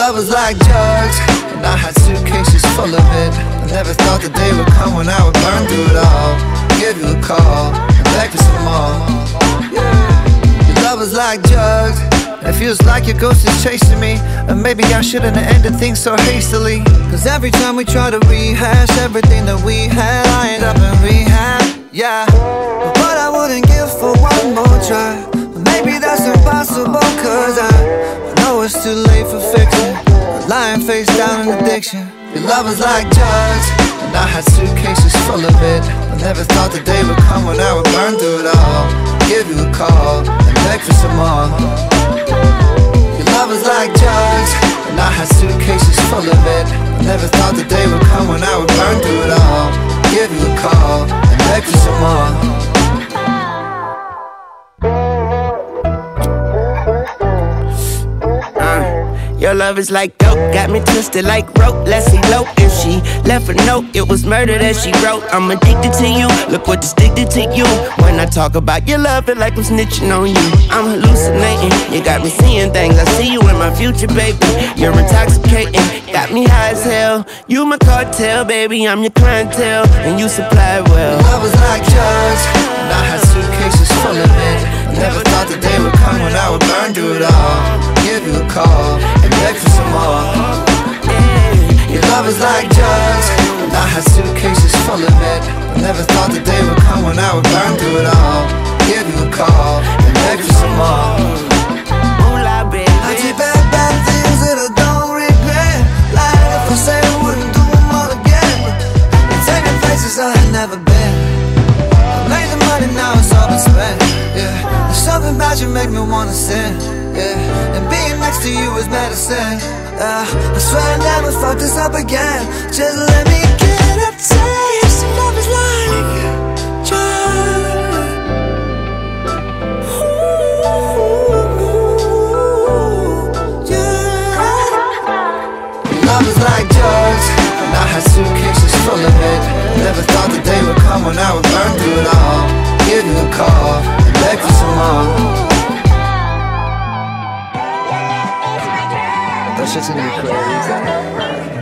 love was like drugs, and I had suitcases full of it. I never thought the day would come when I would burn through it all, give you a call, and beg for some more. Your love was like drugs, and it feels like your ghost is chasing me. And maybe I shouldn't have ended things so hastily, cause every time we try to rehash everything that we had, I end up in rehab, yeah. But I wouldn't give for one more try. Maybe that's impossible, cause I know it's too late for fixing lying face down in addiction. Your love was like drugs, and I had suitcases full of it. I never thought the day would come when I would burn through it all, give you a call, and beg for some more. Your love was like drugs, and I had suitcases full of it. I never thought the day would come when I would burn through it all, give you a call, and beg for some more. Your love is like dope, got me twisted like rope. Let's elope. If she left a note, it was murder that she wrote. I'm addicted to you, look what addicted to you. When I talk about your love, it like I'm snitching on you. I'm hallucinating, you got me seeing things. I see you in my future, baby. You're intoxicating, got me high as hell. You my cartel, baby, I'm your clientele, and you supply well. Your love was like drugs, and I had suitcases full of it. I never thought the day would come when I would burn through it all, give you a call, and beg for some more. Your love is like drugs, and I had suitcases full of it. I never thought the day would come when I would burn through it all, give you a call, and beg for some more. I did bad things that I don't regret. Like if I say I wouldn't do them all again. And taking places I had never been. I made the money, now it's all been spent, yeah. There's something about you make me wanna sin, yeah. And being next to you is medicine, I swear I never fuck this up again. Just let me get a taste. Love is like drugs. Love is like drugs, and I had suitcases full of it. Never thought the day would come when I would burn through it all, give you a call, and beg for some more. That shit's gonna be crazy.